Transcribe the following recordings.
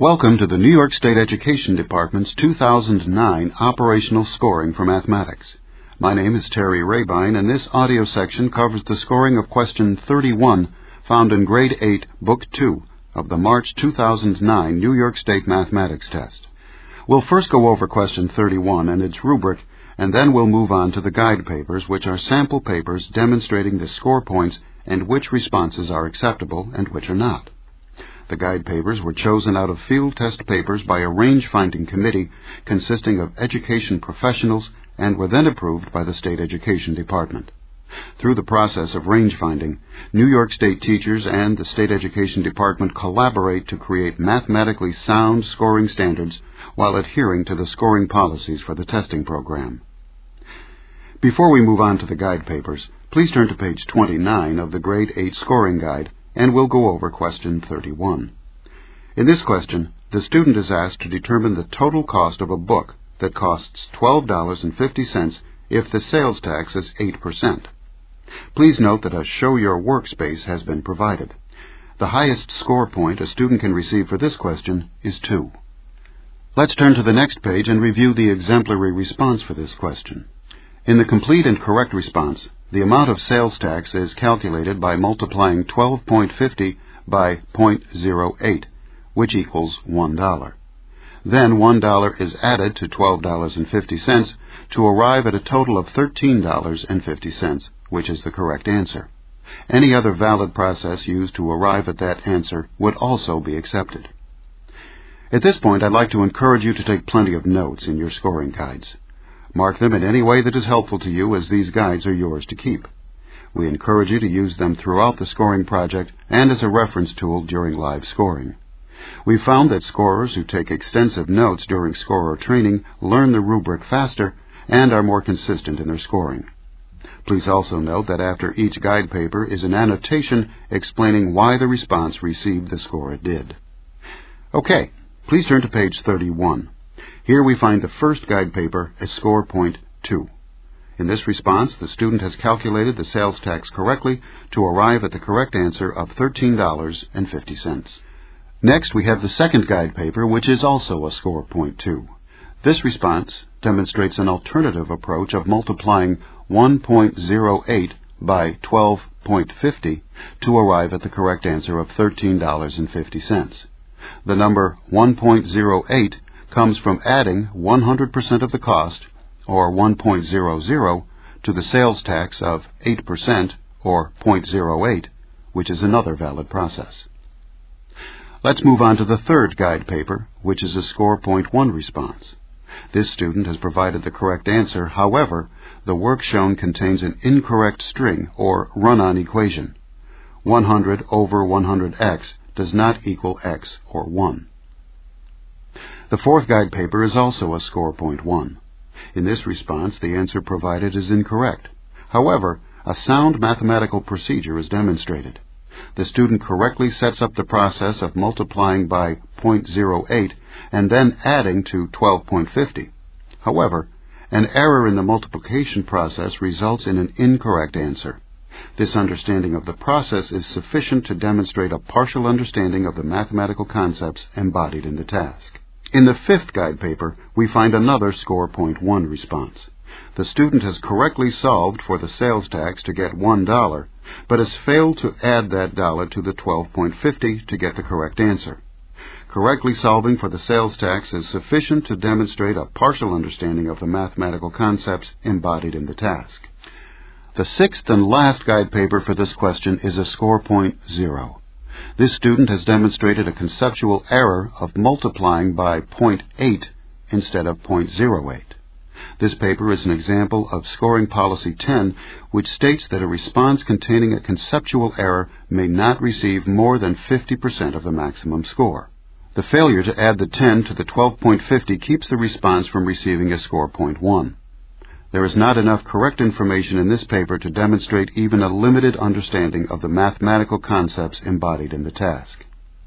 Welcome to the New York State Education Department's 2009 Operational Scoring for Mathematics. My name is Terry Rabine, and this audio section covers the scoring of Question 31 found in Grade 8, Book 2 of the March 2009 New York State Mathematics Test. We'll first go over Question 31 and its rubric, and then we'll move on to the guide papers, which are sample papers demonstrating the score points and which responses are acceptable and which are not. The guide papers were chosen out of field test papers by a range-finding committee consisting of education professionals and were then approved by the State Education Department. Through the process of range-finding, New York State teachers and the State Education Department collaborate to create mathematically sound scoring standards while adhering to the scoring policies for the testing program. Before we move on to the guide papers, please turn to page 29 of the Grade 8 Scoring Guide, and we'll go over Question 31. In this question, the student is asked to determine the total cost of a book that costs $12.50 if the sales tax is 8%. Please note that a Show Your Workspace has been provided. The highest score point a student can receive for this question is 2. Let's turn to the next page and review the exemplary response for this question. In the complete and correct response, the amount of sales tax is calculated by multiplying 12.50 by 0.08, which equals $1. Then $1 is added to $12.50 to arrive at a total of $13.50, which is the correct answer. Any other valid process used to arrive at that answer would also be accepted. At this point, I'd like to encourage you to take plenty of notes in your scoring guides. Mark them in any way that is helpful to you, as these guides are yours to keep. We encourage you to use them throughout the scoring project and as a reference tool during live scoring. We've found that scorers who take extensive notes during scorer training learn the rubric faster and are more consistent in their scoring. Please also note that after each guide paper is an annotation explaining why the response received the score it did. Okay, please turn to page 31. Here we find the first guide paper as score point 2. In this response, the student has calculated the sales tax correctly to arrive at the correct answer of $13.50. Next, we have the second guide paper, which is also a score point 2. This response demonstrates an alternative approach of multiplying 1.08 by 12.50 to arrive at the correct answer of $13.50. The number 1.08 comes from adding 100% of the cost, or 1.00, to the sales tax of 8%, or 0.08, which is another valid process. Let's move on to the third guide paper, which is a score point 1 response. This student has provided the correct answer. However, the work shown contains an incorrect string, or run-on equation. 100 over 100x does not equal x, or 1. The fourth guide paper is also a score point 1. In this response, the answer provided is incorrect. However, a sound mathematical procedure is demonstrated. The student correctly sets up the process of multiplying by 0.08 and then adding to 12.50. However, an error in the multiplication process results in an incorrect answer. This understanding of the process is sufficient to demonstrate a partial understanding of the mathematical concepts embodied in the task. In the fifth guide paper, we find another score point 1 response. The student has correctly solved for the sales tax to get $1, but has failed to add that dollar to the 12.50 to get the correct answer. Correctly solving for the sales tax is sufficient to demonstrate a partial understanding of the mathematical concepts embodied in the task. The sixth and last guide paper for this question is a score point 0. This student has demonstrated a conceptual error of multiplying by 0.8 instead of 0.08. This paper is an example of Scoring Policy 10, which states that a response containing a conceptual error may not receive more than 50% of the maximum score. The failure to add the 10 to the 12.50 keeps the response from receiving a score point 1. There is not enough correct information in this paper to demonstrate even a limited understanding of the mathematical concepts embodied in the task.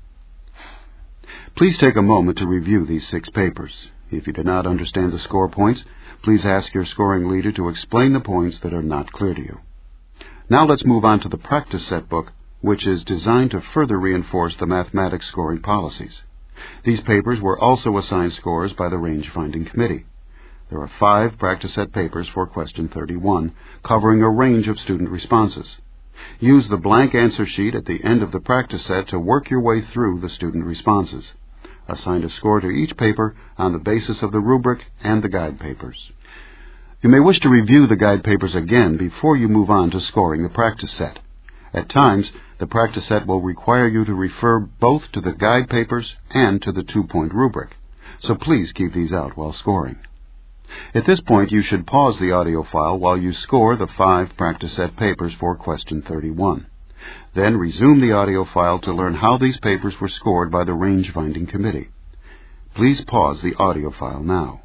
Please take a moment to review these 6 papers. If you do not understand the score points, please ask your scoring leader to explain the points that are not clear to you. Now let's move on to the practice set book, which is designed to further reinforce the mathematics scoring policies. These papers were also assigned scores by the range-finding committee. There are 5 practice set papers for question 31, covering a range of student responses. Use the blank answer sheet at the end of the practice set to work your way through the student responses. Assign a score to each paper on the basis of the rubric and the guide papers. You may wish to review the guide papers again before you move on to scoring the practice set. At times, the practice set will require you to refer both to the guide papers and to the 2-point rubric, so please keep these out while scoring. At this point, you should pause the audio file while you score the 5 practice set papers for question 31. Then resume the audio file to learn how these papers were scored by the range-finding committee. Please pause the audio file now.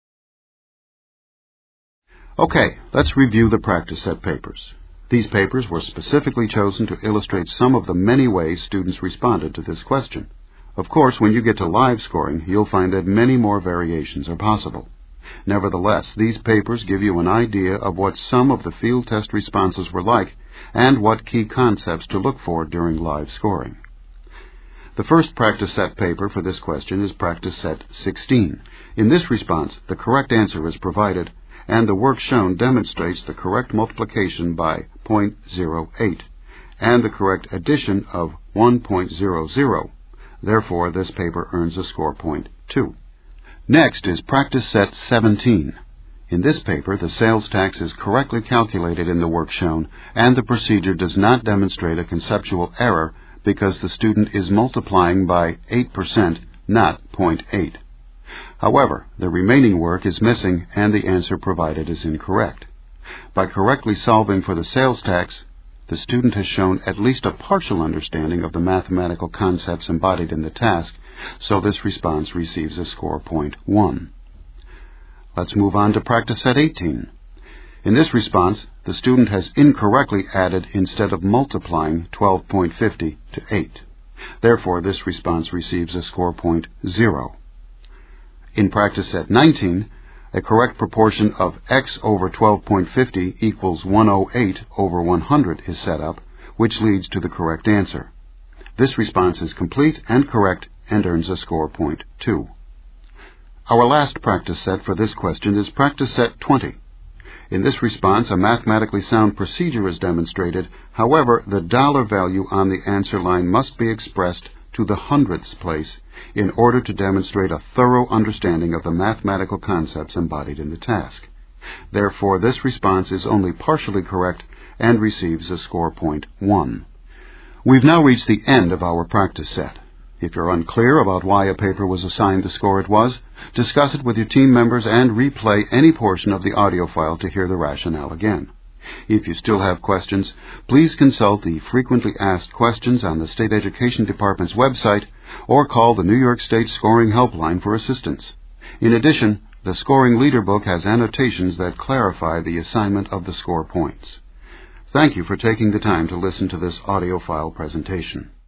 Okay, let's review the practice set papers. These papers were specifically chosen to illustrate some of the many ways students responded to this question. Of course, when you get to live scoring, you'll find that many more variations are possible. Nevertheless, these papers give you an idea of what some of the field test responses were like and what key concepts to look for during live scoring. The first practice set paper for this question is practice set 16. In this response, the correct answer is provided, and the work shown demonstrates the correct multiplication by 0.08 and the correct addition of 1.00. Therefore, this paper earns a score point 2. Next is practice set 17. In this paper, the sales tax is correctly calculated in the work shown, and the procedure does not demonstrate a conceptual error because the student is multiplying by 8%, not 0.8. However, the remaining work is missing and the answer provided is incorrect. By correctly solving for the sales tax, the student has shown at least a partial understanding of the mathematical concepts embodied in the task, so this response receives a score point 1. Let's move on to practice set 18. In this response, the student has incorrectly added instead of multiplying 12.50 to 8. Therefore, this response receives a score point 0. In practice set 19, a correct proportion of x over 12.50 equals 108 over 100 is set up, which leads to the correct answer. This response is complete and correct and earns a score point 2. Our last practice set for this question is practice set 20. In this response, a mathematically sound procedure is demonstrated. However, the dollar value on the answer line must be expressed to the hundredths place in order to demonstrate a thorough understanding of the mathematical concepts embodied in the task. Therefore, this response is only partially correct and receives a score point 1. We've now reached the end of our practice set. If you're unclear about why a paper was assigned the score it was, discuss it with your team members and replay any portion of the audio file to hear the rationale again. If you still have questions, please consult the frequently asked questions on the State Education Department's website or call the New York State Scoring Helpline for assistance. In addition, the Scoring Leader Book has annotations that clarify the assignment of the score points. Thank you for taking the time to listen to this audio file presentation.